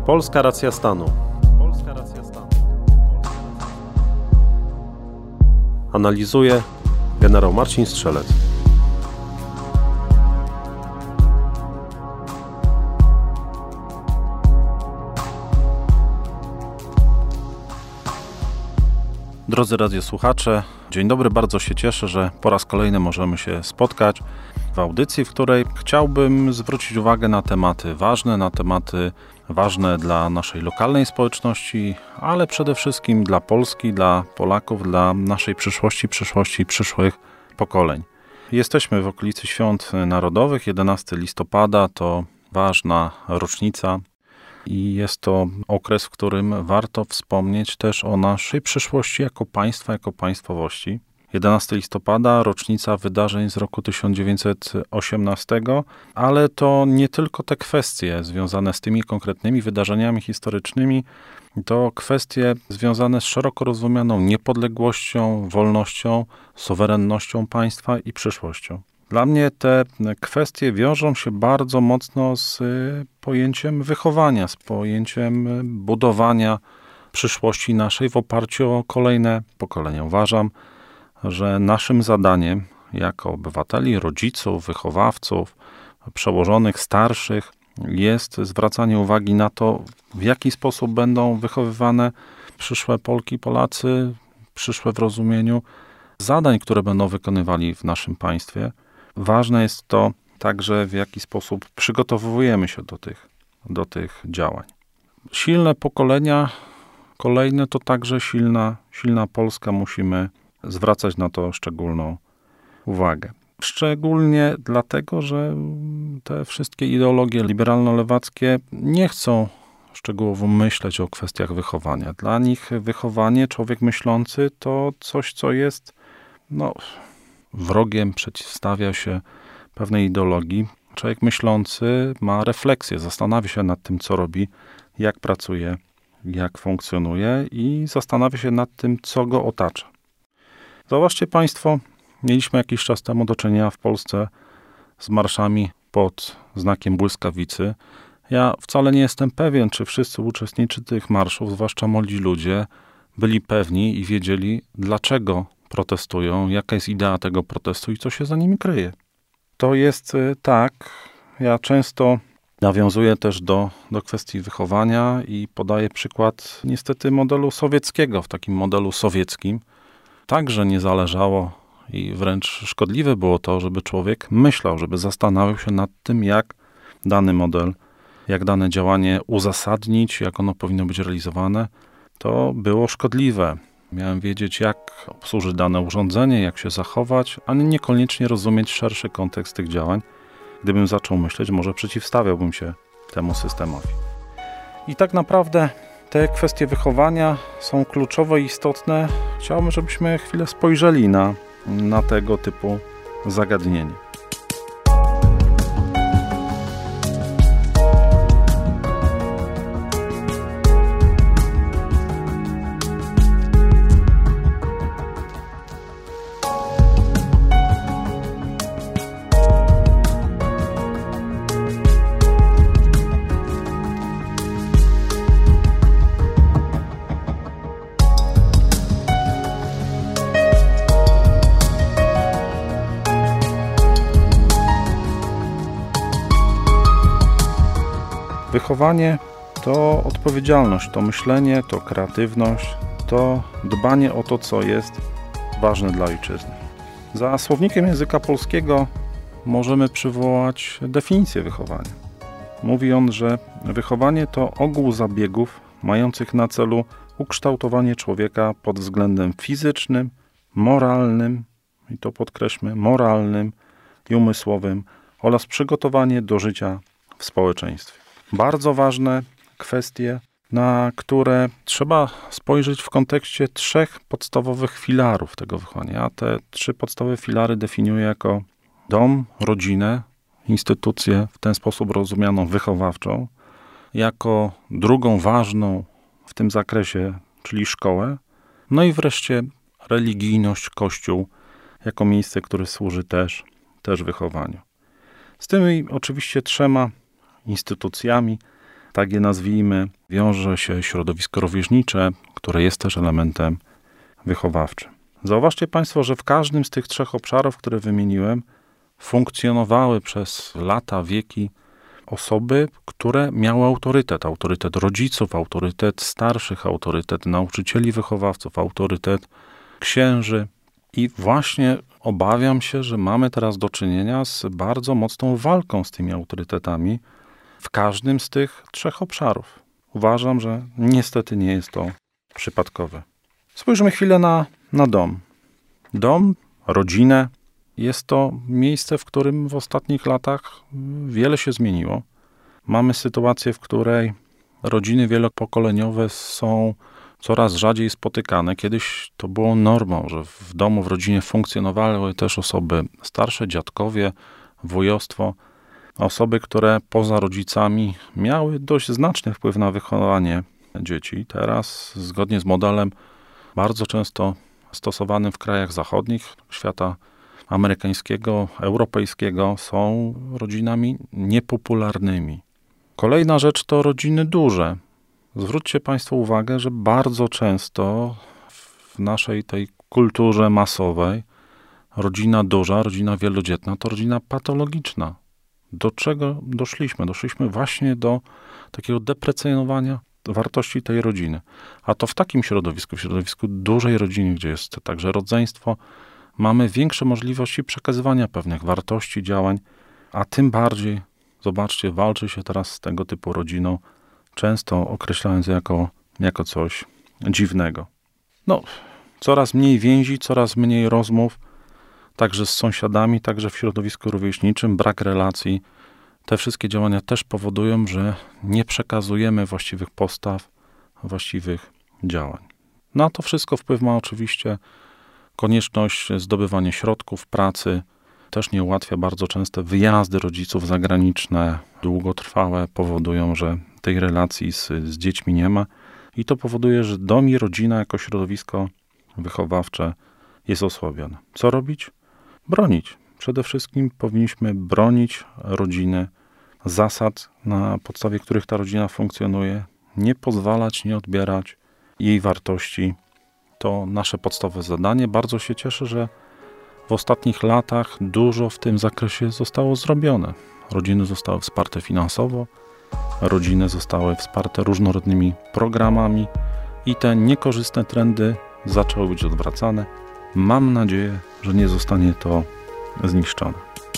Polska racja stanu. Analizuje generał Marcin Strzelec. Drodzy radiosłuchacze, dzień dobry, bardzo się cieszę, że po raz kolejny możemy się spotkać w audycji, w której chciałbym zwrócić uwagę na tematy ważne dla naszej lokalnej społeczności, ale przede wszystkim dla Polski, dla Polaków, dla naszej przyszłości przyszłych pokoleń. Jesteśmy w okolicy Świąt Narodowych, 11 listopada to ważna rocznica i jest to okres, w którym warto wspomnieć też o naszej przyszłości jako państwa, jako państwowości. 11 listopada, rocznica wydarzeń z roku 1918, ale to nie tylko te kwestie związane z tymi konkretnymi wydarzeniami historycznymi, to kwestie związane z szeroko rozumianą niepodległością, wolnością, suwerennością państwa i przyszłością. Dla mnie te kwestie wiążą się bardzo mocno z pojęciem wychowania, z pojęciem budowania przyszłości naszej w oparciu o kolejne pokolenia. Uważam, że naszym zadaniem jako obywateli, rodziców, wychowawców, przełożonych, starszych jest zwracanie uwagi na to, w jaki sposób będą wychowywane przyszłe Polki, Polacy, przyszłe w rozumieniu zadań, które będą wykonywali w naszym państwie. Ważne jest to także, w jaki sposób przygotowujemy się do tych działań. Silne pokolenia, kolejne to także silna Polska, musimy zwracać na to szczególną uwagę. Szczególnie dlatego, że te wszystkie ideologie liberalno-lewackie nie chcą szczegółowo myśleć o kwestiach wychowania. Dla nich wychowanie, człowiek myślący to coś, co jest wrogiem, przeciwstawia się pewnej ideologii. Człowiek myślący ma refleksję, zastanawia się nad tym, co robi, jak pracuje, jak funkcjonuje i zastanawia się nad tym, co go otacza. Zobaczcie Państwo, mieliśmy jakiś czas temu do czynienia w Polsce z marszami pod znakiem błyskawicy. Ja wcale nie jestem pewien, czy wszyscy uczestnicy tych marszów, zwłaszcza młodzi ludzie, byli pewni i wiedzieli, dlaczego protestują, jaka jest idea tego protestu i co się za nimi kryje. To jest tak, ja często nawiązuję też do kwestii wychowania i podaję przykład niestety modelu sowieckiego. W takim modelu sowieckim także nie zależało i wręcz szkodliwe było to, żeby człowiek myślał, żeby zastanawiał się nad tym, jak dany model, jak dane działanie uzasadnić, jak ono powinno być realizowane. To było szkodliwe. Miałem wiedzieć, jak obsłużyć dane urządzenie, jak się zachować, a niekoniecznie rozumieć szerszy kontekst tych działań. Gdybym zaczął myśleć, może przeciwstawiałbym się temu systemowi. I tak naprawdę te kwestie wychowania są kluczowe i istotne. Chciałbym, żebyśmy chwilę spojrzeli na tego typu zagadnienie. Wychowanie to odpowiedzialność, to myślenie, to kreatywność, to dbanie o to, co jest ważne dla ojczyzny. Za słownikiem języka polskiego możemy przywołać definicję wychowania. Mówi on, że wychowanie to ogół zabiegów mających na celu ukształtowanie człowieka pod względem fizycznym, moralnym, i to podkreślmy, moralnym i umysłowym oraz przygotowanie do życia w społeczeństwie. Bardzo ważne kwestie, na które trzeba spojrzeć w kontekście 3 podstawowych filarów tego wychowania. Ja te 3 podstawowe filary definiuję jako dom, rodzinę, instytucję w ten sposób rozumianą wychowawczą, jako drugą ważną w tym zakresie, czyli szkołę, no i wreszcie religijność, Kościół, jako miejsce, które służy też wychowaniu. Z tymi oczywiście 3 instytucjami tak je nazwijmy, wiąże się środowisko rówieśnicze, które jest też elementem wychowawczym. Zauważcie Państwo, że w każdym z tych 3 obszarów, które wymieniłem, funkcjonowały przez lata, wieki osoby, które miały autorytet. Autorytet rodziców, autorytet starszych, autorytet nauczycieli, wychowawców, autorytet księży. I właśnie obawiam się, że mamy teraz do czynienia z bardzo mocną walką z tymi autorytetami w każdym z tych 3 obszarów. Uważam, że niestety nie jest to przypadkowe. Spójrzmy chwilę na dom. Dom, rodzinę. Jest to miejsce, w którym w ostatnich latach wiele się zmieniło. Mamy sytuację, w której rodziny wielopokoleniowe są coraz rzadziej spotykane. Kiedyś to było normą, że w domu, w rodzinie funkcjonowały też osoby starsze, dziadkowie, wujostwo, osoby, które poza rodzicami miały dość znaczny wpływ na wychowanie dzieci. Teraz, zgodnie z modelem bardzo często stosowanym w krajach zachodnich, świata amerykańskiego, europejskiego, są rodzinami niepopularnymi. Kolejna rzecz to rodziny duże. Zwróćcie Państwo uwagę, że bardzo często w naszej tej kulturze masowej rodzina duża, rodzina wielodzietna to rodzina patologiczna. Do czego doszliśmy? Doszliśmy właśnie do takiego deprecjonowania wartości tej rodziny. A to w takim środowisku, w środowisku dużej rodziny, gdzie jest także rodzeństwo, mamy większe możliwości przekazywania pewnych wartości, działań, a tym bardziej, zobaczcie, walczy się teraz z tego typu rodziną, często określając jako coś dziwnego. Coraz mniej więzi, coraz mniej rozmów, także z sąsiadami, także w środowisku rówieśniczym, brak relacji. Te wszystkie działania też powodują, że nie przekazujemy właściwych postaw, właściwych działań. Na to wszystko wpływ ma oczywiście konieczność zdobywania środków pracy. Też nie ułatwia bardzo często wyjazdy rodziców zagraniczne, długotrwałe, powodują, że tej relacji z dziećmi nie ma. I to powoduje, że dom i rodzina jako środowisko wychowawcze jest osłabione. Co robić? Bronić. Przede wszystkim powinniśmy bronić rodziny, zasad, na podstawie których ta rodzina funkcjonuje, nie pozwalać, nie odbierać jej wartości. To nasze podstawowe zadanie. Bardzo się cieszę, że w ostatnich latach dużo w tym zakresie zostało zrobione. Rodziny zostały wsparte finansowo, rodziny zostały wsparte różnorodnymi programami i te niekorzystne trendy zaczęły być odwracane. Mam nadzieję, że nie zostanie to zniszczone.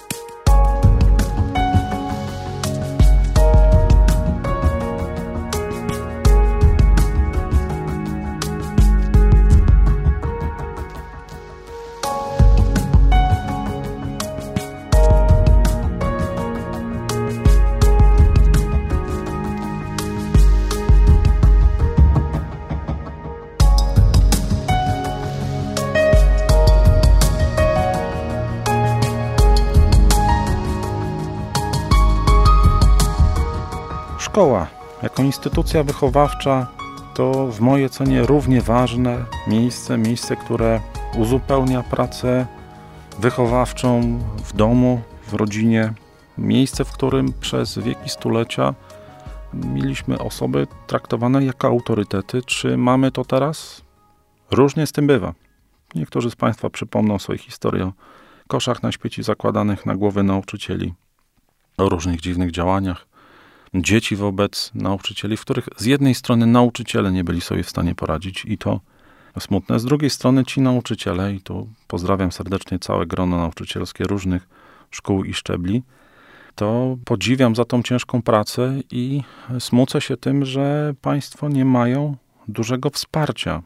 Szkoła jako instytucja wychowawcza to w mojej ocenie równie ważne miejsce, które uzupełnia pracę wychowawczą w domu, w rodzinie. Miejsce, w którym przez wieki, stulecia mieliśmy osoby traktowane jako autorytety. Czy mamy to teraz? Różnie z tym bywa. Niektórzy z Państwa przypomną sobie historię o koszach na śmieci zakładanych na głowy nauczycieli, o różnych dziwnych działaniach dzieci wobec nauczycieli, w których z jednej strony nauczyciele nie byli sobie w stanie poradzić i to smutne, z drugiej strony ci nauczyciele, i tu pozdrawiam serdecznie całe grono nauczycielskie różnych szkół i szczebli, to podziwiam za tą ciężką pracę i smucę się tym, że państwo nie mają dużego wsparcia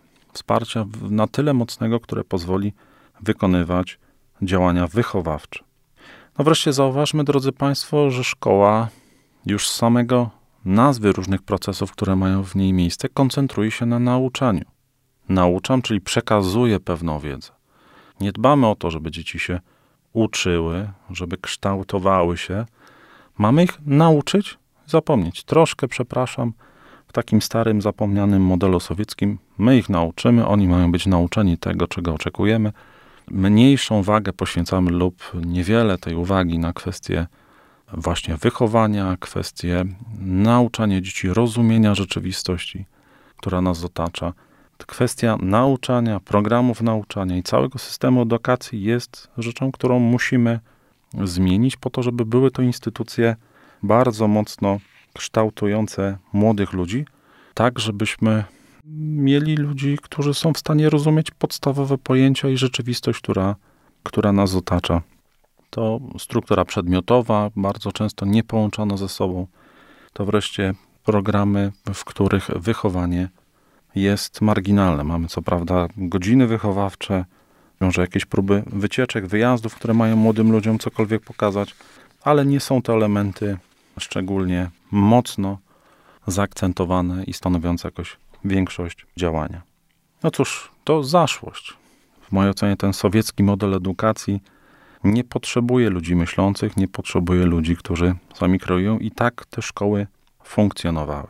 na tyle mocnego, które pozwoli wykonywać działania wychowawcze. No wreszcie zauważmy, drodzy Państwo, że szkoła już z samego nazwy różnych procesów, które mają w niej miejsce, koncentruje się na nauczaniu. Nauczam, czyli przekazuję pewną wiedzę. Nie dbamy o to, żeby dzieci się uczyły, żeby kształtowały się. Mamy ich nauczyć, zapomnieć. Troszkę, przepraszam, w takim starym, zapomnianym modelu sowieckim my ich nauczymy, oni mają być nauczeni tego, czego oczekujemy. Mniejszą wagę poświęcamy lub niewiele tej uwagi na kwestie właśnie wychowania, kwestie nauczania dzieci rozumienia rzeczywistości, która nas otacza. Kwestia nauczania, programów nauczania i całego systemu edukacji jest rzeczą, którą musimy zmienić po to, żeby były to instytucje bardzo mocno kształtujące młodych ludzi, tak żebyśmy mieli ludzi, którzy są w stanie rozumieć podstawowe pojęcia i rzeczywistość, która nas otacza. To struktura przedmiotowa, bardzo często nie połączona ze sobą. To wreszcie programy, w których wychowanie jest marginalne. Mamy co prawda godziny wychowawcze, może jakieś próby wycieczek, wyjazdów, które mają młodym ludziom cokolwiek pokazać, ale nie są to elementy szczególnie mocno zaakcentowane i stanowiące jakoś większość działania. No cóż, to zaszłość. W mojej ocenie ten sowiecki model edukacji nie potrzebuje ludzi myślących, nie potrzebuje ludzi, którzy sami kreują, i tak te szkoły funkcjonowały.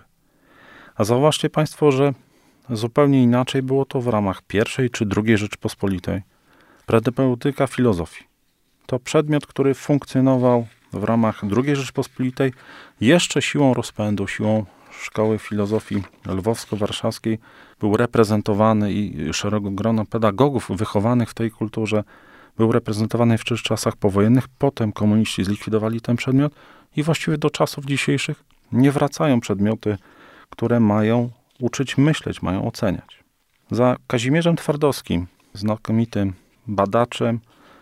A zauważcie Państwo, że zupełnie inaczej było to w ramach I czy II Rzeczypospolitej. Propedeutyka filozofii. To przedmiot, który funkcjonował w ramach II Rzeczypospolitej jeszcze siłą rozpędu, siłą Szkoły Filozofii Lwowsko-Warszawskiej był reprezentowany i szeroko grono pedagogów wychowanych w tej kulturze był reprezentowany w czasach powojennych. Potem komuniści zlikwidowali ten przedmiot i właściwie do czasów dzisiejszych nie wracają przedmioty, które mają uczyć myśleć, mają oceniać. Za Kazimierzem Twardowskim, znakomitym badaczem,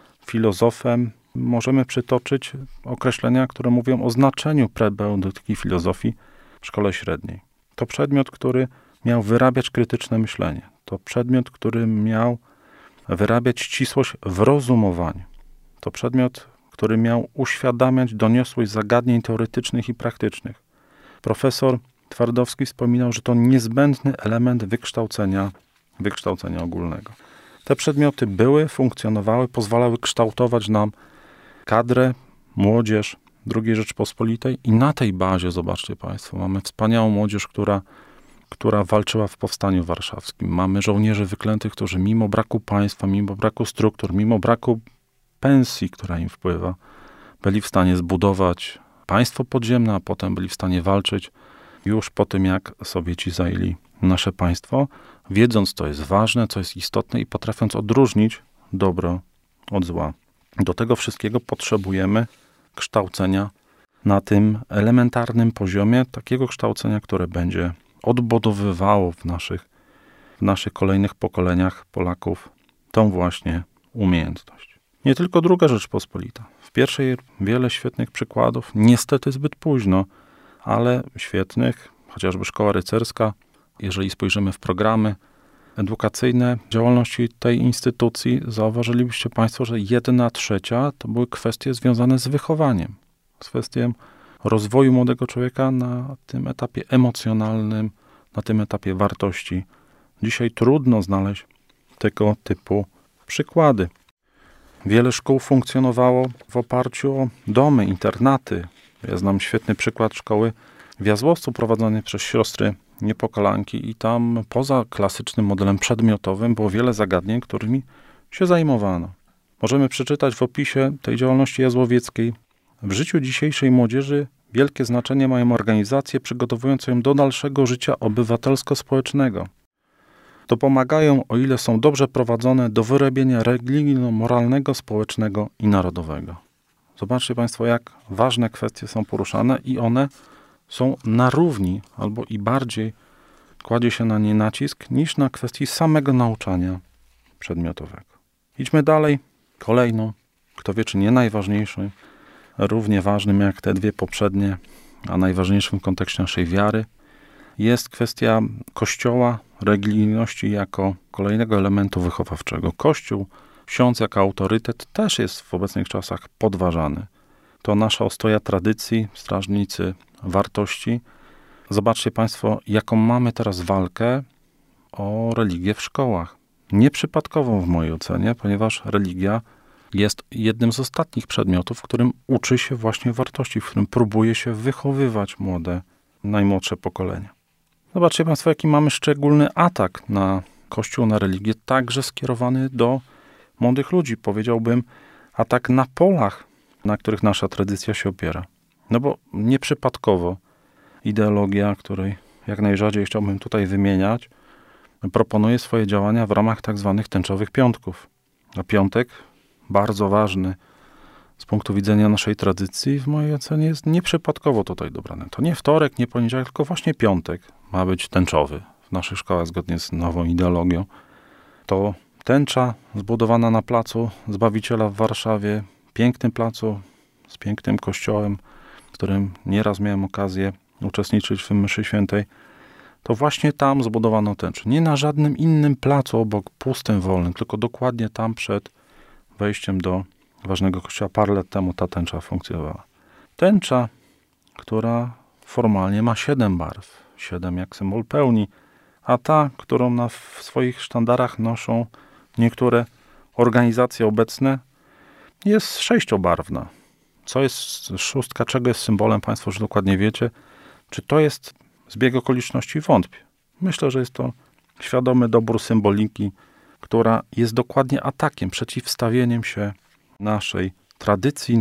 filozofem, możemy przytoczyć określenia, które mówią o znaczeniu propedeutyki filozofii w szkole średniej. To przedmiot, który miał wyrabiać krytyczne myślenie. To przedmiot, który miał wyrabiać ścisłość w rozumowaniu. To przedmiot, który miał uświadamiać doniosłość zagadnień teoretycznych i praktycznych. Profesor Twardowski wspominał, że to niezbędny element wykształcenia ogólnego. Te przedmioty były, funkcjonowały, pozwalały kształtować nam kadrę, młodzież II Rzeczypospolitej i na tej bazie, zobaczcie Państwo, mamy wspaniałą młodzież, która walczyła w Powstaniu Warszawskim. Mamy żołnierzy wyklętych, którzy mimo braku państwa, mimo braku struktur, mimo braku pensji, która im wpływa, byli w stanie zbudować państwo podziemne, a potem byli w stanie walczyć już po tym, jak Sowieci zajęli nasze państwo, wiedząc, co jest ważne, co jest istotne i potrafiąc odróżnić dobro od zła. Do tego wszystkiego potrzebujemy kształcenia na tym elementarnym poziomie, takiego kształcenia, które będzie odbudowywało w naszych kolejnych pokoleniach Polaków tą właśnie umiejętność. Nie tylko II Rzeczpospolita. W pierwszej wiele świetnych przykładów, niestety zbyt późno, ale świetnych, chociażby Szkoła Rycerska. Jeżeli spojrzymy w programy edukacyjne działalności tej instytucji, zauważylibyście Państwo, że 1/3 to były kwestie związane z wychowaniem, z kwestią rozwoju młodego człowieka na tym etapie emocjonalnym, na tym etapie wartości. Dzisiaj trudno znaleźć tego typu przykłady. Wiele szkół funkcjonowało w oparciu o domy, internaty. Ja znam świetny przykład szkoły w Jazłowcu prowadzonej przez siostry Niepokalanki i tam poza klasycznym modelem przedmiotowym było wiele zagadnień, którymi się zajmowano. Możemy przeczytać w opisie tej działalności jazłowieckiej: w życiu dzisiejszej młodzieży wielkie znaczenie mają organizacje przygotowujące ją do dalszego życia obywatelsko-społecznego. Dopomagają, o ile są dobrze prowadzone, do wyrobienia religijno-moralnego, społecznego i narodowego. Zobaczcie Państwo, jak ważne kwestie są poruszane i one są na równi albo i bardziej kładzie się na nie nacisk niż na kwestii samego nauczania przedmiotowego. Idźmy dalej. Kolejną, kto wie czy nie najważniejszym, równie ważnym jak te dwie poprzednie, a najważniejszym w kontekście naszej wiary, jest kwestia Kościoła, religijności jako kolejnego elementu wychowawczego. Kościół, ksiądz jako autorytet też jest w obecnych czasach podważany. To nasza ostoja tradycji, strażnicy wartości. Zobaczcie Państwo, jaką mamy teraz walkę o religię w szkołach. Nieprzypadkową w mojej ocenie, ponieważ religia jest jednym z ostatnich przedmiotów, w którym uczy się właśnie wartości, w którym próbuje się wychowywać najmłodsze pokolenia. Zobaczcie Państwo, jaki mamy szczególny atak na Kościół, na religię, także skierowany do młodych ludzi. Powiedziałbym, atak na polach, na których nasza tradycja się opiera. No bo nieprzypadkowo ideologia, której jak najrzadziej chciałbym tutaj wymieniać, proponuje swoje działania w ramach tak zwanych tęczowych piątków. A piątek, bardzo ważny z punktu widzenia naszej tradycji, w mojej ocenie jest nieprzypadkowo tutaj dobrany. To nie wtorek, nie poniedziałek, tylko właśnie piątek ma być tęczowy w naszych szkołach zgodnie z nową ideologią. To tęcza zbudowana na placu Zbawiciela w Warszawie, pięknym placu z pięknym kościołem, w którym nieraz miałem okazję uczestniczyć w mszy świętej. To właśnie tam zbudowano tęczę. Nie na żadnym innym placu obok, pustym, wolnym, tylko dokładnie tam przed wejściem do ważnego kościoła. Parę lat temu ta tęcza funkcjonowała. Tęcza, która formalnie ma 7 barw. 7 jak symbol pełni, a ta, którą na swoich sztandarach noszą niektóre organizacje obecne, jest 6-barwna. Co jest 6, czego jest symbolem, Państwo już dokładnie wiecie. Czy to jest zbieg okoliczności? Wątpię. Myślę, że jest to świadomy dobór symboliki, która jest dokładnie atakiem, przeciwstawieniem się naszej tradycji,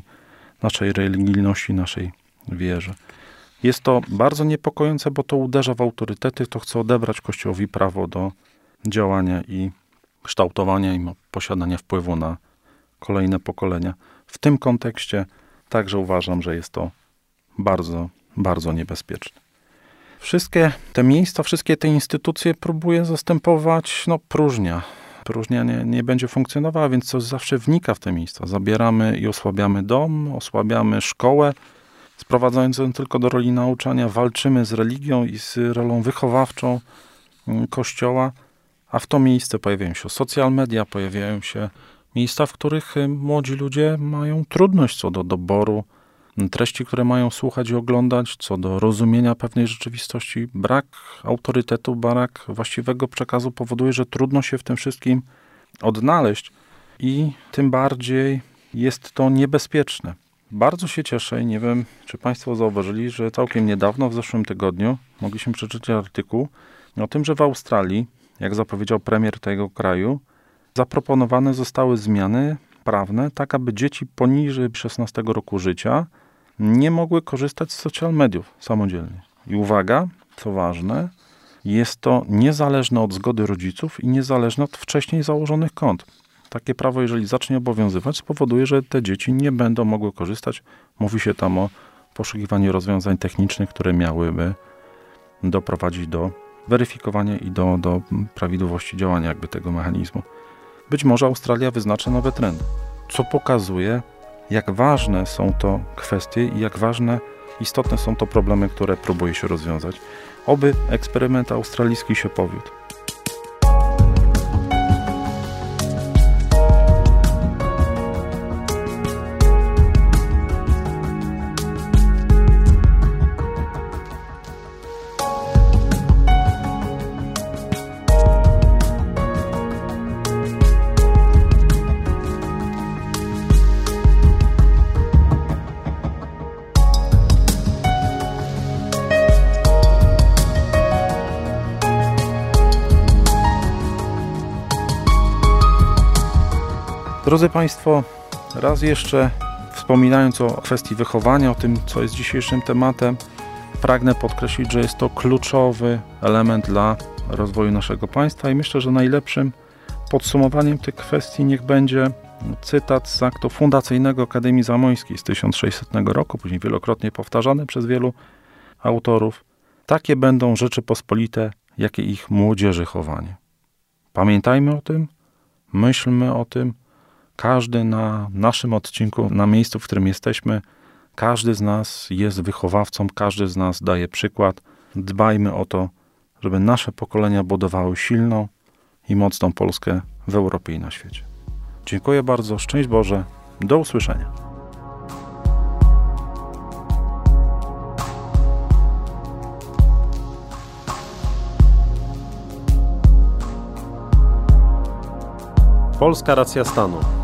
naszej religijności, naszej wierze. Jest to bardzo niepokojące, bo to uderza w autorytety, to chce odebrać Kościołowi prawo do działania i kształtowania i posiadania wpływu na kolejne pokolenia. W tym kontekście także uważam, że jest to bardzo, bardzo niebezpieczne. Wszystkie te miejsca, wszystkie te instytucje próbuje zastępować próżnia. Próżnia nie będzie funkcjonowała, więc coś zawsze wnika w te miejsca. Zabieramy i osłabiamy dom, osłabiamy szkołę, sprowadzając ją tylko do roli nauczania. Walczymy z religią i z rolą wychowawczą Kościoła, a w to miejsce pojawiają się social media, pojawiają się miejsca, w których młodzi ludzie mają trudność co do doboru treści, które mają słuchać i oglądać, co do rozumienia pewnej rzeczywistości. Brak autorytetu, brak właściwego przekazu powoduje, że trudno się w tym wszystkim odnaleźć i tym bardziej jest to niebezpieczne. Bardzo się cieszę i nie wiem, czy Państwo zauważyli, że całkiem niedawno, w zeszłym tygodniu, mogliśmy przeczytać artykuł o tym, że w Australii, jak zapowiedział premier tego kraju, zaproponowane zostały zmiany prawne, tak aby dzieci poniżej 16 roku życia nie mogły korzystać z social mediów samodzielnie. I uwaga, co ważne, jest to niezależne od zgody rodziców i niezależne od wcześniej założonych kont. Takie prawo, jeżeli zacznie obowiązywać, spowoduje, że te dzieci nie będą mogły korzystać. Mówi się tam o poszukiwaniu rozwiązań technicznych, które miałyby doprowadzić do weryfikowania i do prawidłowości działania jakby tego mechanizmu. Być może Australia wyznacza nowe trendy, co pokazuje, jak ważne są to kwestie i jak istotne są to problemy, które próbuje się rozwiązać. Oby eksperyment australijski się powiódł. Drodzy Państwo, raz jeszcze wspominając o kwestii wychowania, o tym, co jest dzisiejszym tematem, pragnę podkreślić, że jest to kluczowy element dla rozwoju naszego państwa i myślę, że najlepszym podsumowaniem tych kwestii niech będzie cytat z aktu fundacyjnego Akademii Zamojskiej z 1600 roku, później wielokrotnie powtarzany przez wielu autorów. Takie będą Rzeczypospolite, jakie ich młodzieży chowanie. Pamiętajmy o tym, myślmy o tym, każdy na naszym odcinku, na miejscu, w którym jesteśmy, każdy z nas jest wychowawcą, każdy z nas daje przykład. Dbajmy o to, żeby nasze pokolenia budowały silną i mocną Polskę w Europie i na świecie. Dziękuję bardzo, szczęść Boże, do usłyszenia. Polska racja stanu.